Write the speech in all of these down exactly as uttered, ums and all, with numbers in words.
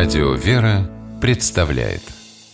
Радио «Вера» представляет.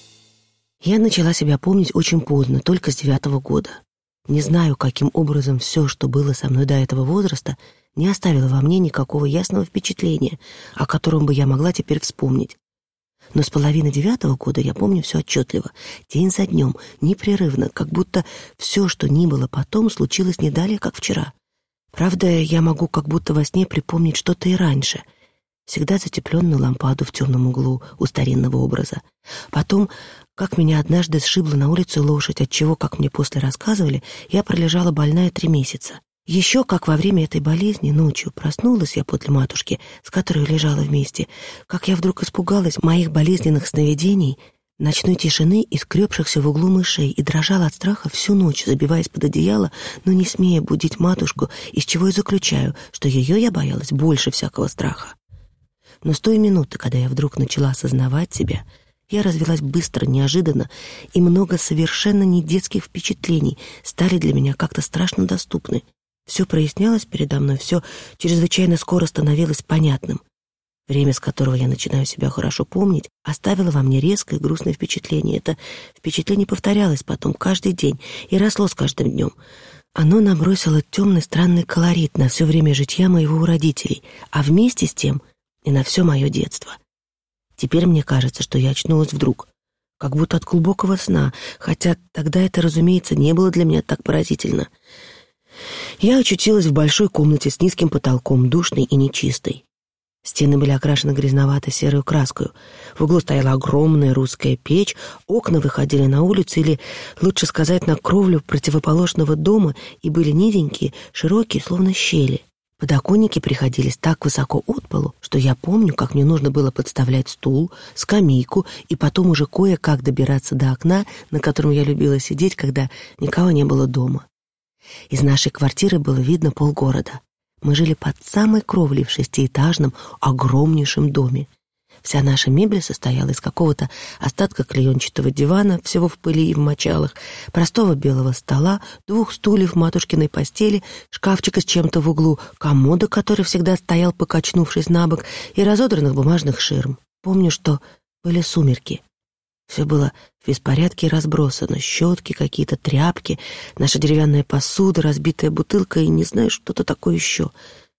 Я начала себя помнить очень поздно, только с девятого года. Не знаю, каким образом все, что было со мной до этого возраста, не оставило во мне никакого ясного впечатления, о котором бы я могла теперь вспомнить. Но с половины девятого года я помню все отчетливо, день за днем, непрерывно, как будто все, что ни было потом, случилось не далее, как вчера. Правда, я могу как будто во сне припомнить что-то и раньше. Всегда затепленную лампаду в темном углу у старинного образа. Потом, как меня однажды сшибла на улице лошадь, отчего, как мне после рассказывали, я пролежала больная три месяца. Еще, как во время этой болезни, ночью проснулась я подле матушки, с которой лежала вместе, как я вдруг испугалась моих болезненных сновидений, ночной тишины и скребшихся в углу мышей, и дрожала от страха всю ночь, забиваясь под одеяло, но не смея будить матушку, из чего и заключаю, что ее я боялась больше всякого страха. Но с той минуты, когда я вдруг начала осознавать себя, я развилась быстро, неожиданно, и много совершенно не детских впечатлений стали для меня как-то страшно доступны. Все прояснялось передо мной, все чрезвычайно скоро становилось понятным. Время, с которого я начинаю себя хорошо помнить, оставило во мне резкое грустное впечатление. Это впечатление повторялось потом каждый день и росло с каждым днем. Оно набросило темный странный колорит на все время житья моего у родителей, а вместе с тем и на все мое детство. Теперь мне кажется, что я очнулась вдруг, как будто от глубокого сна, хотя тогда это, разумеется, не было для меня так поразительно. Я очутилась в большой комнате с низким потолком, душной и нечистой. Стены были окрашены грязновато-серой краской. В углу стояла огромная русская печь, окна выходили на улицу, или, лучше сказать, на кровлю противоположного дома, и были низенькие, широкие, словно щели. Подоконники приходились так высоко от полу, что я помню, как мне нужно было подставлять стул, скамейку и потом уже кое-как добираться до окна, на котором я любила сидеть, когда никого не было дома. Из нашей квартиры было видно полгорода. Мы жили под самой кровлей в шестиэтажном, огромнейшем доме. Вся наша мебель состояла из какого-то остатка клеенчатого дивана, всего в пыли и в мочалах, простого белого стола, двух стульев в матушкиной постели, шкафчика с чем-то в углу, комода, который всегда стоял, покачнувшись на бок, и разодранных бумажных ширм. Помню, что были сумерки. Все было в беспорядке и разбросано. Щетки какие-то, тряпки, наша деревянная посуда, разбитая бутылка и не знаю, что-то такое еще.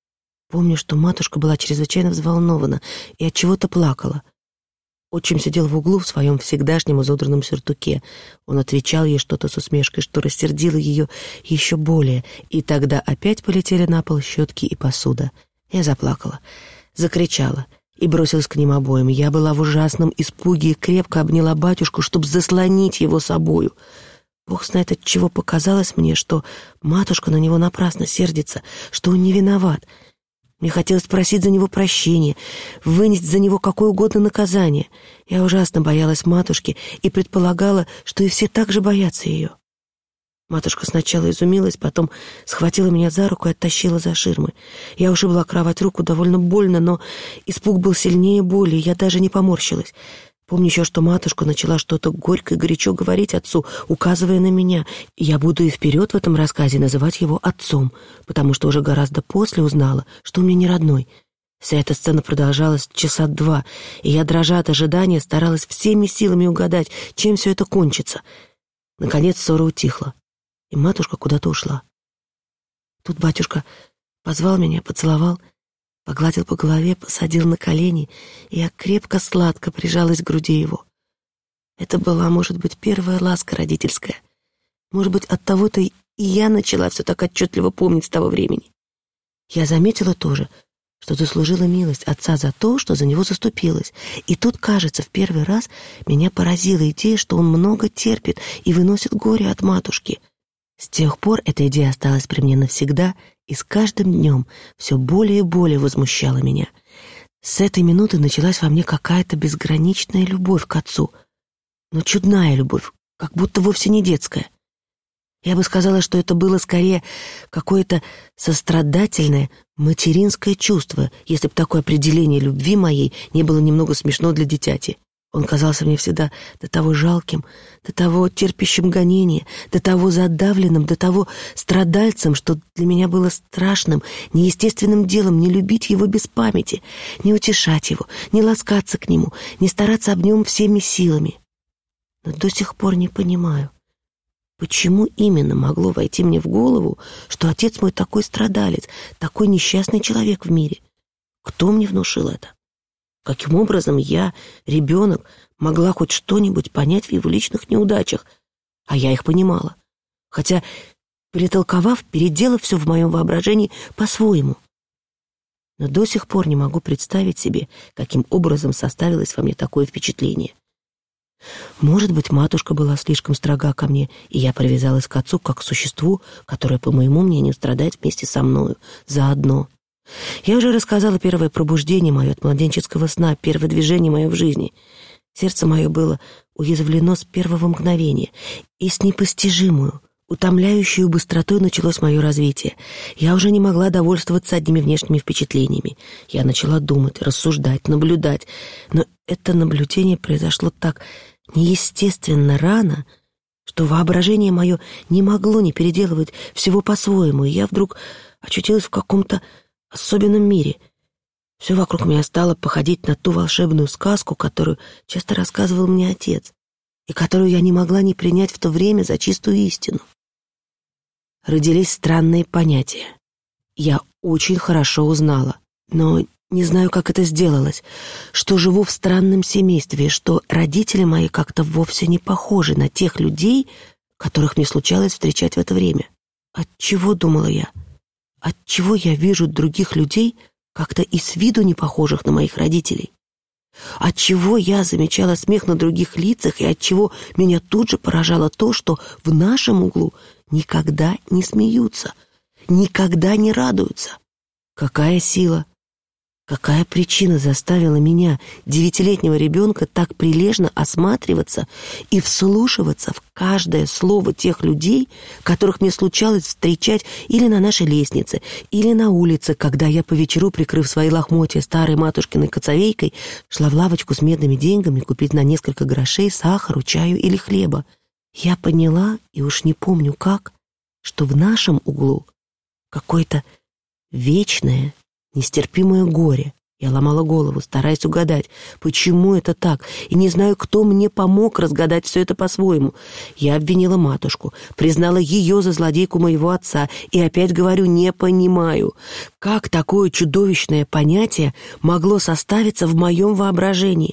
Помню, что матушка была чрезвычайно взволнована и от чего-то плакала. Отчим сидел в углу в своем всегдашнем изодранном сюртуке. Он отвечал ей что-то с усмешкой, что рассердило ее еще более, и тогда опять полетели на пол щетки и посуда. Я заплакала, закричала и бросилась к ним обоим. Я была в ужасном испуге и крепко обняла батюшку, чтобы заслонить его собою. Бог знает, от чего показалось мне, что матушка на него напрасно сердится, что он не виноват. Мне хотелось просить за него прощения, вынести за него какое угодно наказание. Я ужасно боялась матушки и предполагала, что и все так же боятся ее. Матушка сначала изумилась, потом схватила меня за руку и оттащила за ширмы. Я ушибла кровать руку довольно больно, но испуг был сильнее боли, и я даже не поморщилась. Помню еще, что матушка начала что-то горько и горячо говорить отцу, указывая на меня. И я буду и вперед в этом рассказе называть его отцом, потому что уже гораздо после узнала, что он мне не родной. Вся эта сцена продолжалась часа два, и я, дрожа от ожидания, старалась всеми силами угадать, чем все это кончится. Наконец ссора утихла, и матушка куда-то ушла. Тут батюшка позвал меня, поцеловал, погладил по голове, посадил на колени, и я крепко-сладко прижалась к груди его. Это была, может быть, первая ласка родительская. Может быть, оттого-то и я начала все так отчетливо помнить с того времени. Я заметила тоже, что заслужила милость отца за то, что за него заступилась. И тут, кажется, в первый раз меня поразила идея, что он много терпит и выносит горе от матушки. С тех пор эта идея осталась при мне навсегда и с каждым днем все более и более возмущала меня. С этой минуты началась во мне какая-то безграничная любовь к отцу, но чудная любовь, как будто вовсе не детская. Я бы сказала, что это было скорее какое-то сострадательное, материнское чувство, если бы такое определение любви моей не было немного смешно для дитяти. Он казался мне всегда до того жалким, до того терпящим гонения, до того задавленным, до того страдальцем, что для меня было страшным, неестественным делом не любить его без памяти, не утешать его, не ласкаться к нему, не стараться об нем всеми силами. Но до сих пор не понимаю, почему именно могло войти мне в голову, что отец мой такой страдалец, такой несчастный человек в мире. Кто мне внушил это? Каким образом я, ребенок, могла хоть что-нибудь понять в его личных неудачах? А я их понимала. Хотя, перетолковав, переделав все в моем воображении по-своему. Но до сих пор не могу представить себе, каким образом составилось во мне такое впечатление. Может быть, матушка была слишком строга ко мне, и я привязалась к отцу как к существу, которое, по моему мнению, страдает вместе со мною, заодно. Я уже рассказала первое пробуждение мое от младенческого сна, первое движение мое в жизни. Сердце мое было уязвлено с первого мгновения, и с непостижимую, утомляющую быстротой началось мое развитие. Я уже не могла довольствоваться одними внешними впечатлениями. Я начала думать, рассуждать, наблюдать, но это наблюдение произошло так неестественно рано, что воображение мое не могло не переделывать всего по-своему, и я вдруг очутилась в каком-то особенном мире. Все вокруг меня стало походить на ту волшебную сказку, которую часто рассказывал мне отец, и которую я не могла не принять в то время за чистую истину. Родились странные понятия. Я очень хорошо узнала, но не знаю, как это сделалось, что живу в странном семействе, что родители мои как-то вовсе не похожи на тех людей, которых мне случалось встречать в это время. Отчего, думала я, отчего я вижу других людей, как-то и с виду не похожих на моих родителей? Отчего я замечала смех на других лицах, и отчего меня тут же поражало то, что в нашем углу никогда не смеются, никогда не радуются? Какая сила, какая причина заставила меня, девятилетнего ребенка, так прилежно осматриваться и вслушиваться в каждое слово тех людей, которых мне случалось встречать или на нашей лестнице, или на улице, когда я по вечеру, прикрыв свои лохмотья старой матушкиной коцовейкой, шла в лавочку с медными деньгами купить на несколько грошей сахару, чаю или хлеба? Я поняла, и уж не помню как, что в нашем углу какое-то вечное, нестерпимое горе. Я ломала голову, стараясь угадать, почему это так, и не знаю, кто мне помог разгадать все это по-своему. Я обвинила матушку, признала ее за злодейку моего отца, и опять говорю, не понимаю, как такое чудовищное понятие могло составиться в моем воображении.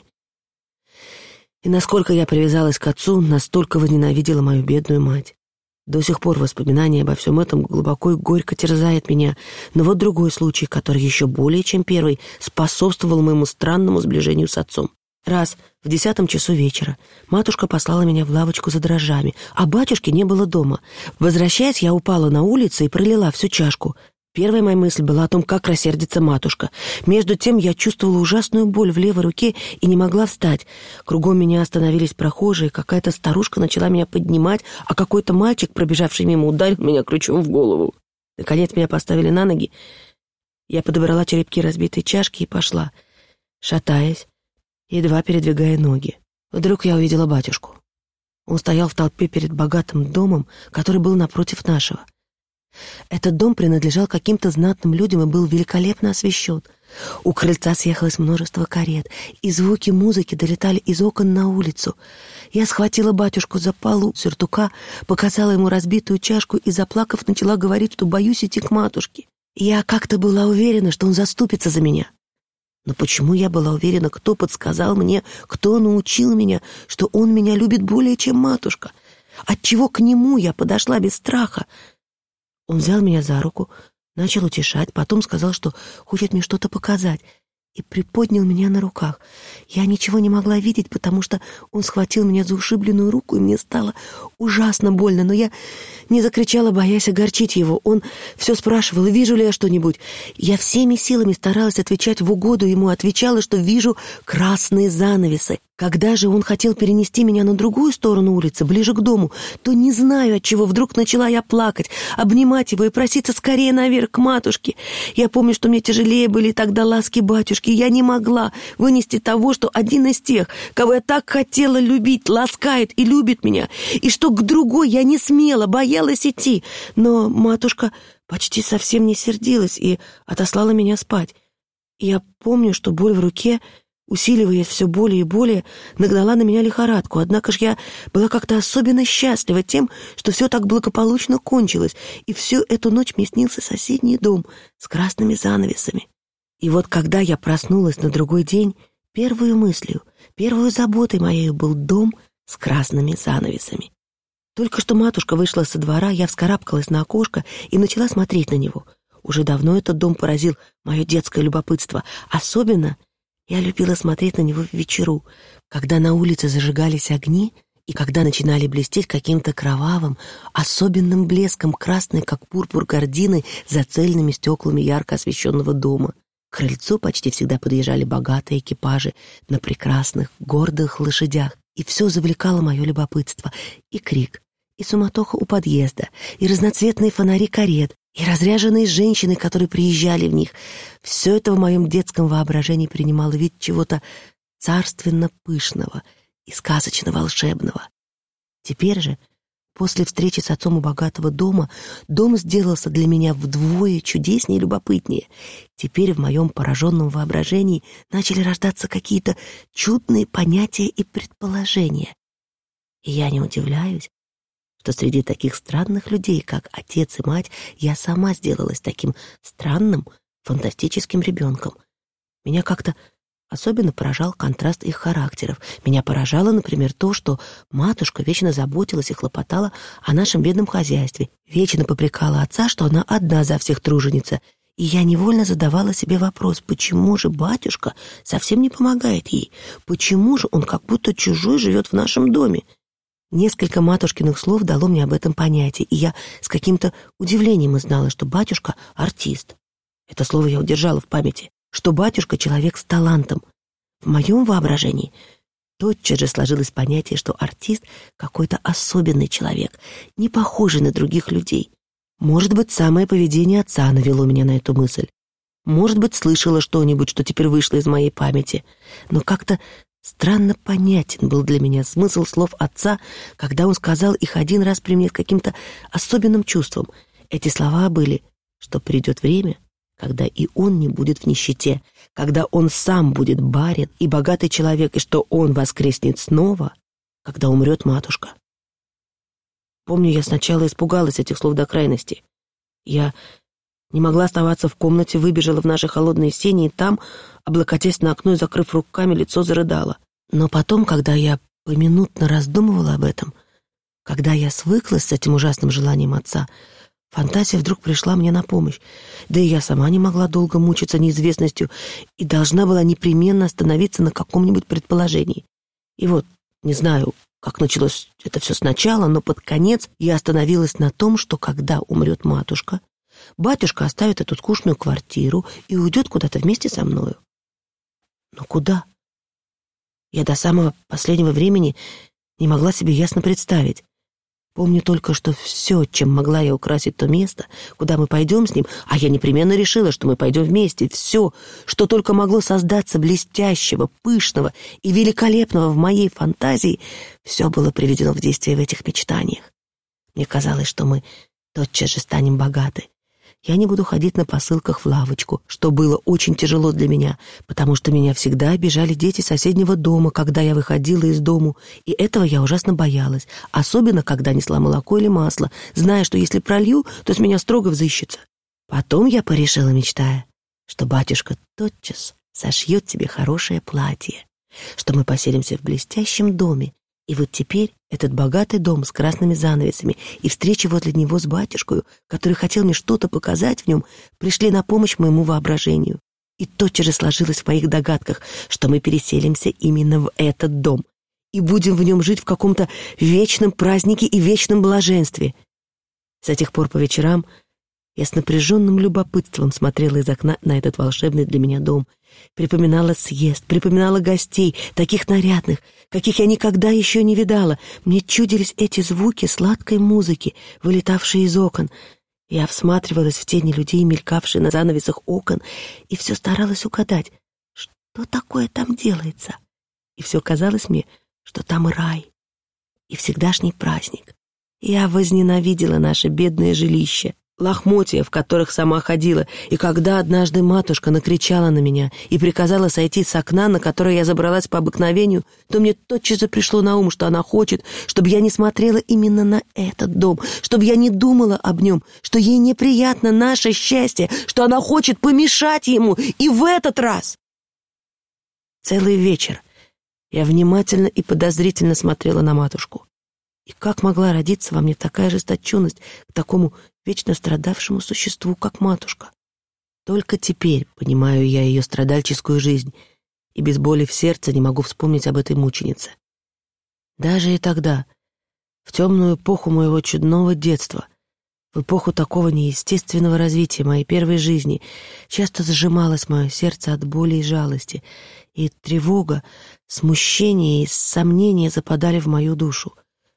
И насколько я привязалась к отцу, настолько возненавидела мою бедную мать. До сих пор воспоминание обо всем этом глубоко и горько терзает меня, но вот другой случай, который еще более чем первый способствовал моему странному сближению с отцом. Раз в десятом часу вечера матушка послала меня в лавочку за дрожжами, а батюшки не было дома. Возвращаясь, я упала на улице и пролила всю чашку. Первая моя мысль была о том, как рассердится матушка. Между тем я чувствовала ужасную боль в левой руке и не могла встать. Кругом меня остановились прохожие, какая-то старушка начала меня поднимать, а какой-то мальчик, пробежавший мимо, ударил меня ключом в голову. Наконец меня поставили на ноги. Я подобрала черепки разбитой чашки и пошла, шатаясь, едва передвигая ноги. Вдруг я увидела батюшку. Он стоял в толпе перед богатым домом, который был напротив нашего. Этот дом принадлежал каким-то знатным людям и был великолепно освещен. У крыльца съехалось множество карет, и звуки музыки долетали из окон на улицу. Я схватила батюшку за полу сюртука, показала ему разбитую чашку и, заплакав, начала говорить, что боюсь идти к матушке. Я как-то была уверена, что он заступится за меня. Но почему я была уверена, кто подсказал мне, кто научил меня, что он меня любит более, чем матушка? Отчего к нему я подошла без страха? Он взял меня за руку, начал утешать, потом сказал, что хочет мне что-то показать, и приподнял меня на руках. Я ничего не могла видеть, потому что он схватил меня за ушибленную руку, и мне стало ужасно больно, но я не закричала, боясь огорчить его. Он все спрашивал, вижу ли я что-нибудь. Я всеми силами старалась отвечать в угоду ему, отвечала, что вижу красные занавесы. Когда же он хотел перенести меня на другую сторону улицы, ближе к дому, то не знаю, отчего вдруг начала я плакать, обнимать его и проситься скорее наверх к матушке. Я помню, что мне тяжелее были тогда ласки батюшки. Я не могла вынести того, что один из тех, кого я так хотела любить, ласкает и любит меня, и что к другой я не смела, боялась идти. Но матушка почти совсем не сердилась и отослала меня спать. И я помню, что боль в руке, усиливаясь все более и более, нагнала на меня лихорадку. Однако ж я была как-то особенно счастлива тем, что все так благополучно кончилось, и всю эту ночь мне снился соседний дом с красными занавесами. И вот когда я проснулась на другой день, первую мыслью, первой заботой моей был дом с красными занавесами. Только что матушка вышла со двора, я вскарабкалась на окошко и начала смотреть на него. Уже давно этот дом поразил мое детское любопытство. Особенно я любила смотреть на него в вечеру, когда на улице зажигались огни и когда начинали блестеть каким-то кровавым, особенным блеском красной, как пурпур, гардины за цельными стеклами ярко освещенного дома. К крыльцу почти всегда подъезжали богатые экипажи на прекрасных, гордых лошадях, и все завлекало мое любопытство. И крик, и суматоха у подъезда, и разноцветные фонари карет, и разряженные женщины, которые приезжали в них. Все это в моем детском воображении принимало вид чего-то царственно-пышного и сказочно-волшебного. Теперь же, после встречи с отцом у богатого дома, дом сделался для меня вдвое чудеснее и любопытнее. Теперь в моем пораженном воображении начали рождаться какие-то чудные понятия и предположения. И я не удивляюсь, что среди таких странных людей, как отец и мать, я сама сделалась таким странным, фантастическим ребенком. Меня как-то особенно поражал контраст их характеров. Меня поражало, например, то, что матушка вечно заботилась и хлопотала о нашем бедном хозяйстве, вечно попрекала отца, что она одна за всех труженица. И я невольно задавала себе вопрос, почему же батюшка совсем не помогает ей? Почему же он как будто чужой живет в нашем доме? Несколько матушкиных слов дало мне об этом понятие, и я с каким-то удивлением узнала, что батюшка — артист. Это слово я удержала в памяти, что батюшка — человек с талантом. В моем воображении тотчас же сложилось понятие, что артист — какой-то особенный человек, не похожий на других людей. Может быть, самое поведение отца навело меня на эту мысль. Может быть, слышала что-нибудь, что теперь вышло из моей памяти. Но как-то странно понятен был для меня смысл слов отца, когда он сказал их один раз при мне с каким-то особенным чувством. Эти слова были, что придет время, когда и он не будет в нищете, когда он сам будет барин и богатый человек, и что он воскреснет снова, когда умрет матушка. Помню, я сначала испугалась этих слов до крайности. Я не могла оставаться в комнате, выбежала в наши холодные сени и там, облокотясь на окно и закрыв руками, лицо зарыдала. Но потом, когда я поминутно раздумывала об этом, когда я свыклась с этим ужасным желанием отца, фантазия вдруг пришла мне на помощь. Да и я сама не могла долго мучиться неизвестностью и должна была непременно остановиться на каком-нибудь предположении. И вот, не знаю, как началось это все сначала, но под конец я остановилась на том, что когда умрет матушка, батюшка оставит эту скучную квартиру и уйдет куда-то вместе со мною. Но куда? Я до самого последнего времени не могла себе ясно представить. Помню только, что все, чем могла я украсить то место, куда мы пойдем с ним, а я непременно решила, что мы пойдем вместе, все, что только могло создаться блестящего, пышного и великолепного в моей фантазии, все было приведено в действие в этих мечтаниях. Мне казалось, что мы тотчас же станем богаты. Я не буду ходить на посылках в лавочку, что было очень тяжело для меня, потому что меня всегда обижали дети соседнего дома, когда я выходила из дому, и этого я ужасно боялась, особенно когда несла молоко или масло, зная, что если пролью, то с меня строго взыщется. Потом я порешила, мечтая, что батюшка тотчас сошьет тебе хорошее платье, что мы поселимся в блестящем доме. И вот теперь этот богатый дом с красными занавесами и встречи возле него с батюшкой, который хотел мне что-то показать в нем, пришли на помощь моему воображению. И тотчас же сложилось в моих догадках, что мы переселимся именно в этот дом и будем в нем жить в каком-то вечном празднике и вечном блаженстве. С тех пор по вечерам Я с напряженным любопытством смотрела из окна на этот волшебный для меня дом. Припоминала съезд, припоминала гостей, таких нарядных, каких я никогда еще не видала. Мне чудились эти звуки сладкой музыки, вылетавшие из окон. Я всматривалась в тени людей, мелькавшие на занавесах окон, и все старалась угадать, что такое там делается. И все казалось мне, что там рай и всегдашний праздник. Я возненавидела наше бедное жилище, лохмотья, в которых сама ходила, и когда однажды матушка накричала на меня и приказала сойти с окна, на которое я забралась по обыкновению, то мне тотчас же пришло на ум, что она хочет, чтобы я не смотрела именно на этот дом, чтобы я не думала об нем, что ей неприятно наше счастье, что она хочет помешать ему, и в этот раз. Целый вечер я внимательно и подозрительно смотрела на матушку. И как могла родиться во мне такая ожесточенность к такому вечно страдавшему существу, как матушка? Только теперь понимаю я ее страдальческую жизнь, и без боли в сердце не могу вспомнить об этой мученице. Даже и тогда, в темную эпоху моего чудного детства, в эпоху такого неестественного развития моей первой жизни, часто сжималось мое сердце от боли и жалости, и тревога, смущение и сомнения западали в мою душу.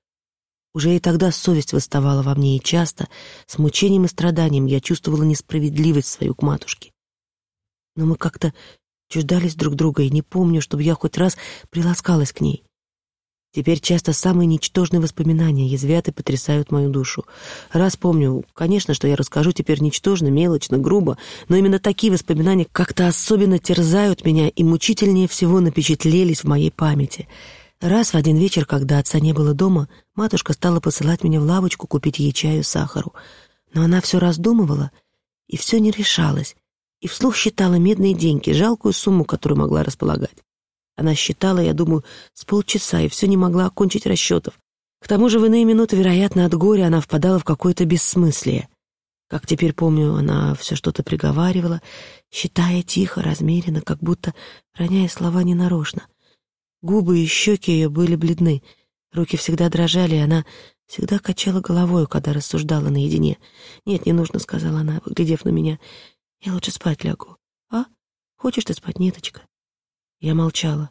Уже и тогда совесть восставала во мне, и часто, с мучением и страданием, я чувствовала несправедливость свою к матушке. Но мы как-то чуждались друг друга, и не помню, чтобы я хоть раз приласкалась к ней. Теперь часто самые ничтожные воспоминания язвят и потрясают мою душу. Раз помню, конечно, что я расскажу теперь ничтожно, мелочно, грубо, но именно такие воспоминания как-то особенно терзают меня и мучительнее всего напечатлелись в моей памяти. Раз в один вечер, когда отца не было дома, матушка стала посылать меня в лавочку купить ей чаю, сахару. Но она все раздумывала и все не решалась, и вслух считала медные деньги, жалкую сумму, которую могла располагать. Она считала, я думаю, с полчаса, и все не могла окончить расчетов. К тому же в иные минуты, вероятно, от горя она впадала в какое-то бессмыслие. Как теперь помню, она все что-то приговаривала, считая тихо, размеренно, как будто роняя слова ненарочно. Губы и щеки ее были бледны, руки всегда дрожали, и она всегда качала головой, когда рассуждала наедине. «Нет, не нужно», — сказала она, поглядев на меня. «Я лучше спать лягу». «А? Хочешь ты спать, Неточка?» Я молчала.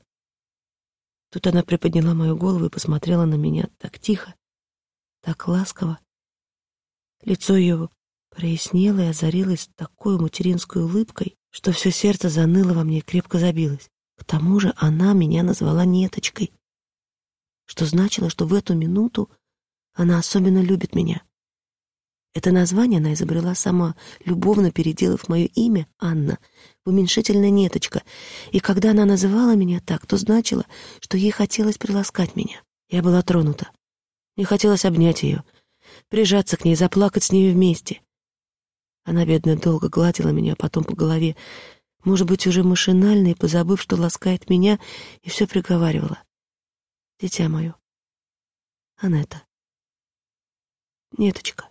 Тут она приподняла мою голову и посмотрела на меня так тихо, так ласково. Лицо ее прояснело и озарилось такой материнской улыбкой, что все сердце заныло во мне и крепко забилось. К тому же она меня назвала Неточкой, что значило, что в эту минуту она особенно любит меня. Это название она изобрела сама, любовно переделав мое имя, Анна, в уменьшительное Неточка, и когда она называла меня так, то значило, что ей хотелось приласкать меня. Я была тронута. Мне хотелось обнять ее, прижаться к ней, заплакать с ней вместе. Она, бедная, долго гладила меня, потом по голове, может быть, уже машинально и позабыв, что ласкает меня, и все приговаривала. «Дитя мое, Анетта, Неточка».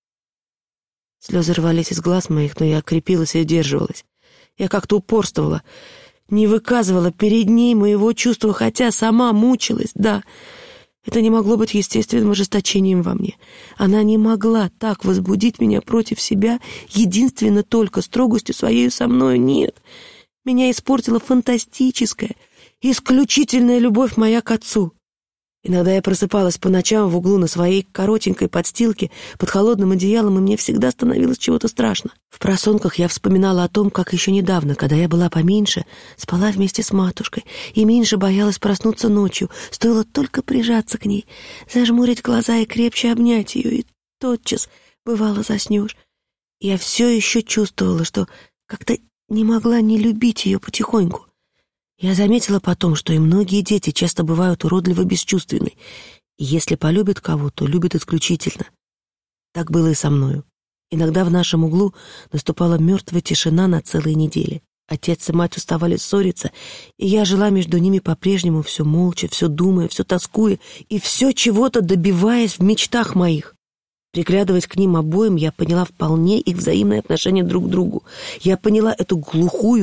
Слезы рвались из глаз моих, но я крепилась и удерживалась. Я как-то упорствовала, не выказывала перед ней моего чувства, хотя сама мучилась, да. Это не могло быть естественным ожесточением во мне. Она не могла так возбудить меня против себя, единственно только строгостью своей со мною. Нет, меня испортила фантастическая, исключительная любовь моя к отцу. Иногда я просыпалась по ночам в углу на своей коротенькой подстилке под холодным одеялом, и мне всегда становилось чего-то страшно. В просонках я вспоминала о том, как еще недавно, когда я была поменьше, спала вместе с матушкой и меньше боялась проснуться ночью. Стоило только прижаться к ней, зажмурить глаза и крепче обнять ее, и тотчас, бывало, заснешь. Я все еще чувствовала, что как-то не могла не любить ее потихоньку. Я заметила потом, что и многие дети часто бывают уродливо бесчувственны, и если полюбят кого, то любят исключительно. Так было и со мною. Иногда в нашем углу наступала мертвая тишина на целые недели. Отец и мать уставали ссориться, и я жила между ними по-прежнему, все молча, все думая, все тоскуя, и все чего-то добиваясь в мечтах моих. Приглядываясь к ним обоим, я поняла вполне их взаимное отношение друг к другу. Я поняла эту глухую,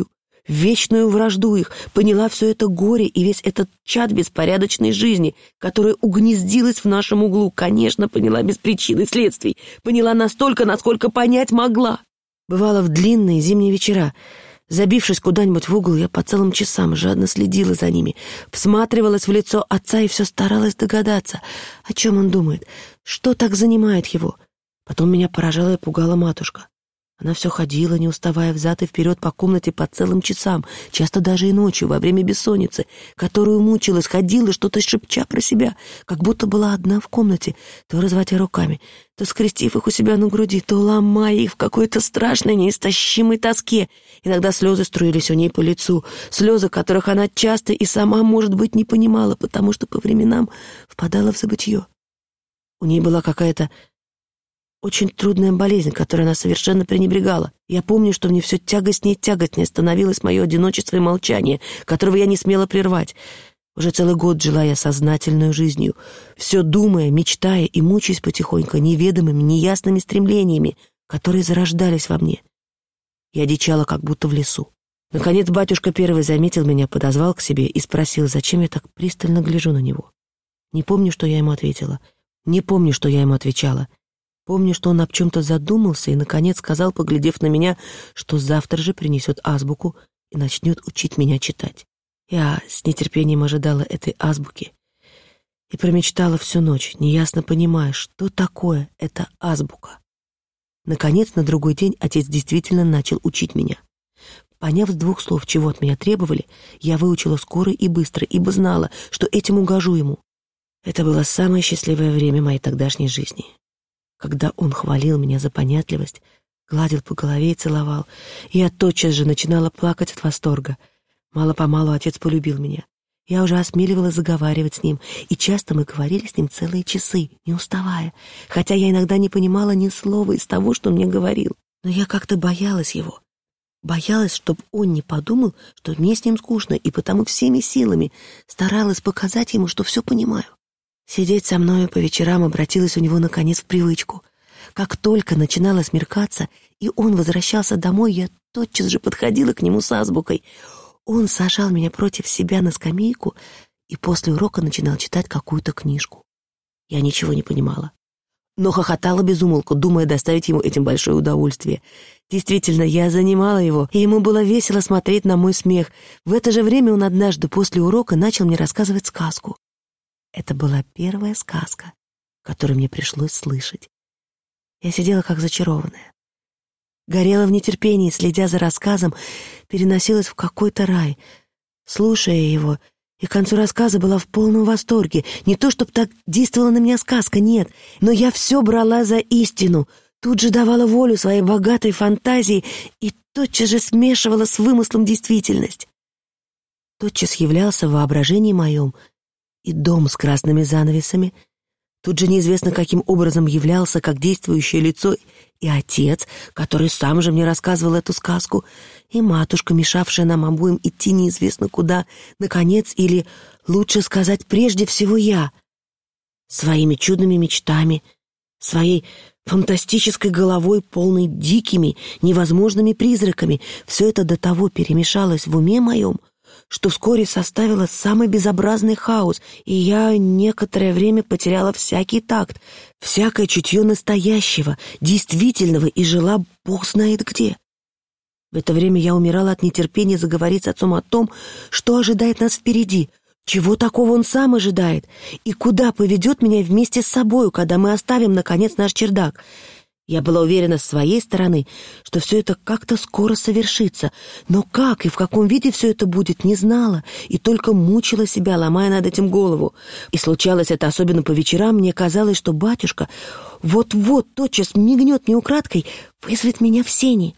в вечную вражду их, поняла все это горе и весь этот чад беспорядочной жизни, которая угнездилась в нашем углу. Конечно, поняла без причин и следствий, поняла настолько, насколько понять могла. Бывало, в длинные зимние вечера, забившись куда-нибудь в угол, я по целым часам жадно следила за ними, всматривалась в лицо отца и все старалась догадаться, о чем он думает, что так занимает его. Потом меня поражала и пугала матушка. Она все ходила, не уставая, взад и вперед по комнате по целым часам, часто даже и ночью, во время бессонницы, которую мучилась, ходила, что-то шепча про себя, как будто была одна в комнате, то разводя руками, то скрестив их у себя на груди, то ломая их в какой-то страшной, неистощимой тоске. Иногда слезы струились у ней по лицу, слезы, которых она часто и сама, может быть, не понимала, потому что по временам впадала в забытье. У ней была какая-то очень трудная болезнь, которой она совершенно пренебрегала. Я помню, что мне все тягостнее и тягостнее становилось мое одиночество и молчание, которого я не смела прервать. Уже целый год жила я сознательной жизнью, все думая, мечтая и мучаясь потихоньку неведомыми, неясными стремлениями, которые зарождались во мне. Я дичала, как будто в лесу. Наконец батюшка первый заметил меня, подозвал к себе и спросил, зачем я так пристально гляжу на него. Не помню, что я ему ответила. Не помню, что я ему отвечала. Помню, что он об чем-то задумался и, наконец, сказал, поглядев на меня, что завтра же принесет азбуку и начнет учить меня читать. Я с нетерпением ожидала этой азбуки и промечтала всю ночь, неясно понимая, что такое эта азбука. Наконец, на другой день отец действительно начал учить меня. Поняв с двух слов, чего от меня требовали, я выучила скоро и быстро, ибо знала, что этим угожу ему. Это было самое счастливое время моей тогдашней жизни. Когда он хвалил меня за понятливость, гладил по голове и целовал, и я тотчас же начинала плакать от восторга. Мало-помалу отец полюбил меня. Я уже осмеливалась заговаривать с ним, и часто мы говорили с ним целые часы, не уставая, хотя я иногда не понимала ни слова из того, что он мне говорил. Но я как-то боялась его. Боялась, чтоб он не подумал, что мне с ним скучно, и потому всеми силами старалась показать ему, что все понимаю. Сидеть со мною по вечерам обратилась у него, наконец, в привычку. Как только начинало смеркаться, и он возвращался домой, я тотчас же подходила к нему с азбукой. Он сажал меня против себя на скамейку и после урока начинал читать какую-то книжку. Я ничего не понимала, но хохотала без умолку, думая доставить ему этим большое удовольствие. Действительно, я занимала его, и ему было весело смотреть на мой смех. В это же время он однажды после урока начал мне рассказывать сказку. Это была первая сказка, которую мне пришлось слышать. Я сидела как зачарованная. Горела в нетерпении, следя за рассказом, переносилась в какой-то рай. Слушая его, и к концу рассказа была в полном восторге. Не то, чтобы так действовала на меня сказка, нет, но я все брала за истину, тут же давала волю своей богатой фантазии и тотчас же смешивала с вымыслом действительность. Тотчас являлся в воображении моем и дом с красными занавесами. Тут же неизвестно, каким образом являлся как действующее лицо и отец, который сам же мне рассказывал эту сказку, и матушка, мешавшая нам обоим идти неизвестно куда, наконец, или, лучше сказать, прежде всего я, своими чудными мечтами, своей фантастической головой, полной дикими, невозможными призраками. Все это до того перемешалось в уме моем, что вскоре составило самый безобразный хаос, и я некоторое время потеряла всякий такт, всякое чутье настоящего, действительного, и жила бог знает где. В это время я умирала от нетерпения заговорить с отцом о том, что ожидает нас впереди, чего такого он сам ожидает, и куда поведет меня вместе с собою, когда мы оставим, наконец, наш чердак. Я была уверена с своей стороны, что все это как-то скоро совершится, но как и в каком виде все это будет, не знала, и только мучила себя, ломая над этим голову. И случалось это особенно по вечерам, мне казалось, что батюшка вот-вот тотчас мигнет мне украдкой, вызовет меня в сени.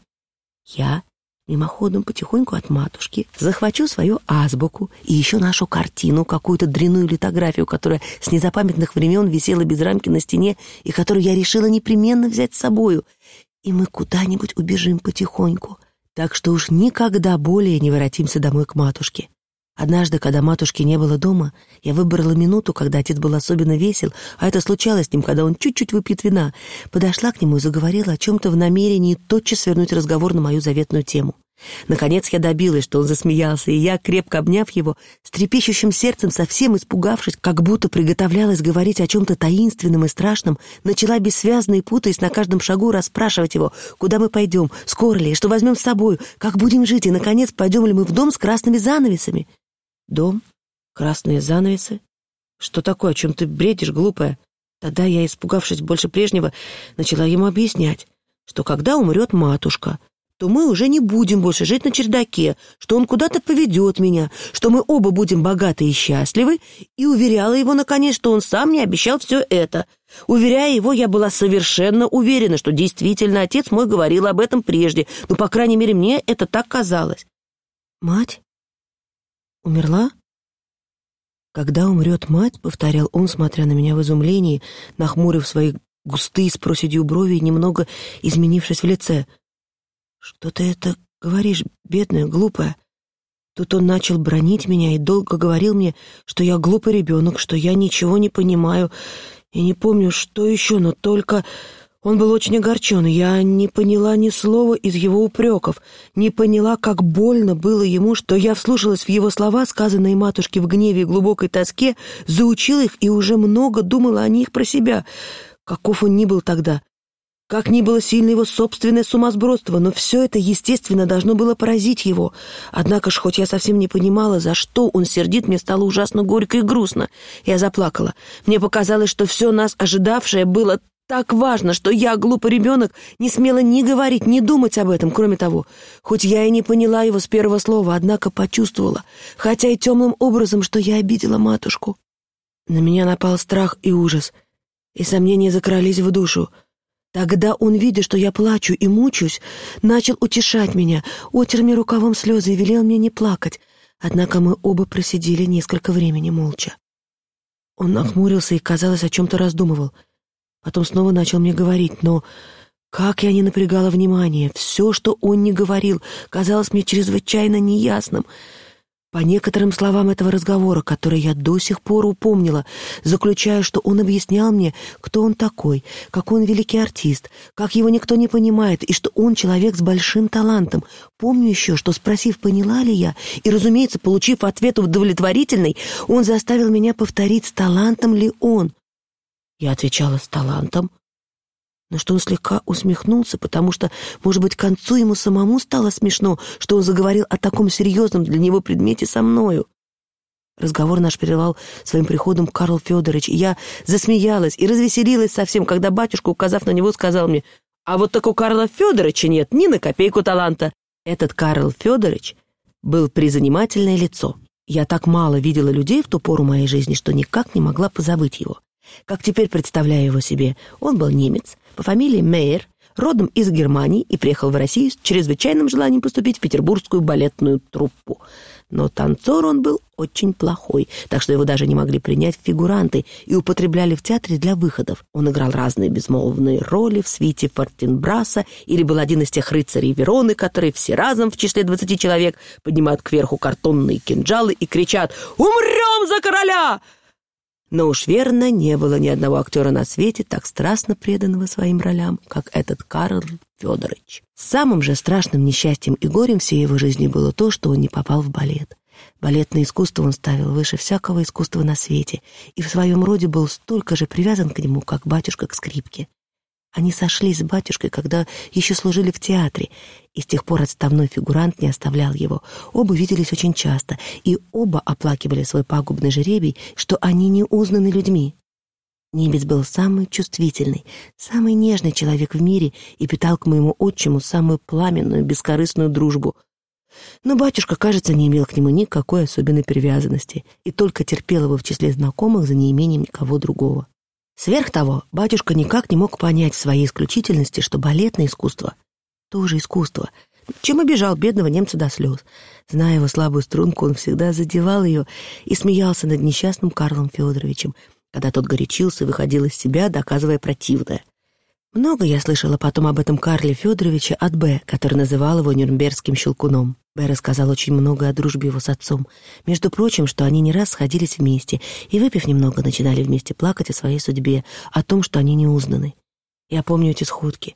Я мимоходом потихоньку от матушки захвачу свою азбуку и еще нашу картину, какую-то дрянную литографию, которая с незапамятных времен висела без рамки на стене и которую я решила непременно взять с собою. И мы куда-нибудь убежим потихоньку, так что уж никогда более не воротимся домой к матушке. Однажды, когда матушки не было дома, я выбрала минуту, когда отец был особенно весел, а это случалось с ним, когда он чуть-чуть выпьет вина, подошла к нему и заговорила о чем-то в намерении тотчас свернуть разговор на мою заветную тему. Наконец я добилась, что он засмеялся, и я, крепко обняв его, с трепещущим сердцем, совсем испугавшись, как будто приготовлялась говорить о чем-то таинственном и страшном, начала бессвязно и путаясь на каждом шагу расспрашивать его, куда мы пойдем, скоро ли, что возьмем с собой, как будем жить, и, наконец, пойдем ли мы в дом с красными занавесами. Дом? Красные занавесы? Что такое, о чем ты бредишь, глупая? Тогда я, испугавшись больше прежнего, начала ему объяснять, что когда умрет матушка, то мы уже не будем больше жить на чердаке, что он куда-то поведет меня, что мы оба будем богаты и счастливы, и уверяла его, наконец, что он сам мне обещал все это. Уверяя его, я была совершенно уверена, что действительно отец мой говорил об этом прежде, но, по крайней мере, мне это так казалось. «Мать? Умерла?» «Когда умрет мать», — повторял он, смотря на меня в изумлении, нахмурив свои густые с проседью брови и немного изменившись в лице. «Что ты это говоришь, бедная, глупая?» Тут он начал бранить меня и долго говорил мне, что я глупый ребенок, что я ничего не понимаю и не помню, что еще, но только... Он был очень огорчен, и я не поняла ни слова из его упреков, не поняла, как больно было ему, что я вслушалась в его слова, сказанные матушке в гневе и глубокой тоске, заучила их и уже много думала о них про себя. Каков он ни был тогда, как ни было сильно его собственное сумасбродство, но все это, естественно, должно было поразить его. Однако ж, хоть я совсем не понимала, за что он сердит, мне стало ужасно горько и грустно. Я заплакала. Мне показалось, что все нас ожидавшее было так важно, что я, глупый ребенок, не смела ни говорить, ни думать об этом. Кроме того, хоть я и не поняла его с первого слова, однако почувствовала, хотя и темным образом, что я обидела матушку. На меня напал страх и ужас, и сомнения закрались в душу. Тогда он, видя, что я плачу и мучаюсь, начал утешать меня, отер мне рукавом слезы и велел мне не плакать. Однако мы оба просидели несколько времени молча. Он нахмурился и, казалось, о чем-то раздумывал. Потом снова начал мне говорить, но как я не напрягала внимание, все, что он не говорил, казалось мне чрезвычайно неясным. По некоторым словам этого разговора, которые я до сих пор упомнила, заключаю, что он объяснял мне, кто он такой, какой он великий артист, как его никто не понимает, и что он человек с большим талантом. Помню еще, что, спросив, поняла ли я, и, разумеется, получив ответ удовлетворительный, он заставил меня повторить, с талантом ли он. Я отвечала с талантом, но что он слегка усмехнулся, потому что, может быть, к концу ему самому стало смешно, что он заговорил о таком серьезном для него предмете со мною. Разговор наш прервал своим приходом Карл Федорович, и я засмеялась и развеселилась совсем, когда батюшка, указав на него, сказал мне: «А вот так у Карла Федоровича нет ни на копейку таланта». Этот Карл Федорович был призанимательное лицо. Я так мало видела людей в ту пору моей жизни, что никак не могла позабыть его. Как теперь представляю его себе, он был немец, по фамилии Мейер, родом из Германии и приехал в Россию с чрезвычайным желанием поступить в петербургскую балетную труппу. Но танцор он был очень плохой, так что его даже не могли принять в фигуранты и употребляли в театре для выходов. Он играл разные безмолвные роли в свите Фортенбраса или был один из тех рыцарей Вероны, которые все разом в числе двадцати человек поднимают кверху картонные кинжалы и кричат «Умрем за короля!» Но уж верно, не было ни одного актера на свете, так страстно преданного своим ролям, как этот Карл Федорович. Самым же страшным несчастьем и горем всей его жизни было то, что он не попал в балет. Балетное искусство он ставил выше всякого искусства на свете, и в своем роде был столько же привязан к нему, как батюшка к скрипке. Они сошлись с батюшкой, когда еще служили в театре, и с тех пор отставной фигурант не оставлял его. Оба виделись очень часто, и оба оплакивали свой пагубный жребий, что они не узнаны людьми. Немец был самый чувствительный, самый нежный человек в мире и питал к моему отчиму самую пламенную, бескорыстную дружбу. Но батюшка, кажется, не имел к нему никакой особенной привязанности и только терпел его в числе знакомых за неимением никого другого. Сверх того, батюшка никак не мог понять в своей исключительности, что балетное искусство — тоже искусство, чем обижал бедного немца до слез. Зная его слабую струнку, он всегда задевал ее и смеялся над несчастным Карлом Федоровичем, когда тот горячился и выходил из себя, доказывая противное. Много я слышала потом об этом Карле Федоровиче от Б., который называл его нюрнбергским щелкуном. Б. рассказал очень много о дружбе его с отцом. Между прочим, что они не раз сходились вместе и, выпив немного, начинали вместе плакать о своей судьбе, о том, что они не узнаны. Я помню эти сходки.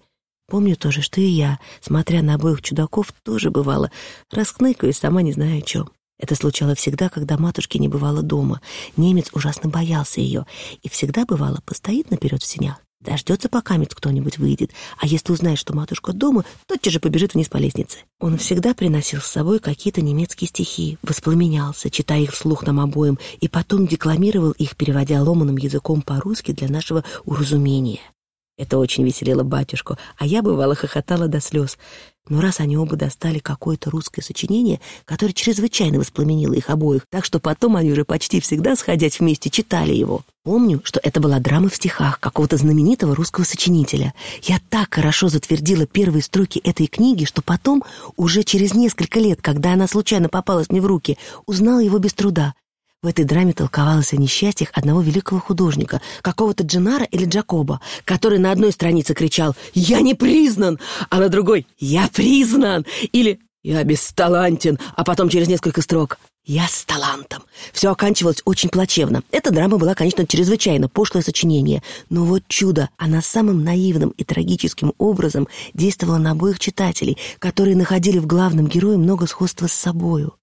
Помню тоже, что и я, смотря на обоих чудаков, тоже бывало, раскныкаюсь, сама не знаю о чем. Это случалось всегда, когда матушки не бывало дома. Немец ужасно боялся ее, и всегда бывало, постоит наперед в сенях, дождется, пока кто-нибудь выйдет, а если узнает, что матушка дома, тотчас же побежит вниз по лестнице. Он всегда приносил с собой какие-то немецкие стихи, воспламенялся, читая их вслух нам обоим, и потом декламировал их, переводя ломаным языком по-русски для нашего уразумения. Это очень веселило батюшку, а я, бывало, хохотала до слез. Но раз они оба достали какое-то русское сочинение, которое чрезвычайно воспламенило их обоих, так что потом они уже почти всегда, сходясь вместе, читали его. Помню, что это была драма в стихах какого-то знаменитого русского сочинителя. Я так хорошо затвердила первые строки этой книги, что потом, уже через несколько лет, когда она случайно попалась мне в руки, узнала его без труда. В этой драме толковалось о несчастьях одного великого художника, какого-то Дженара или Джакоба, который на одной странице кричал «Я не признан!», а на другой «Я признан!» или «Я бесталантен!», а потом через несколько строк «Я с талантом». Все оканчивалось очень плачевно. Эта драма была, конечно, чрезвычайно пошлое сочинение, но вот чудо, она самым наивным и трагическим образом действовала на обоих читателей, которые находили в главном герое много сходства с собою.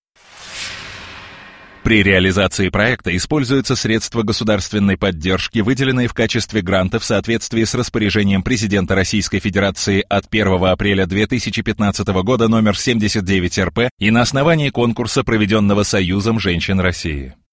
При реализации проекта используются средства государственной поддержки, выделенные в качестве гранта в соответствии с распоряжением президента Российской Федерации от первого апреля две тысячи пятнадцатого года номер семьдесят девять эр пэ и на основании конкурса, проведенного Союзом женщин России.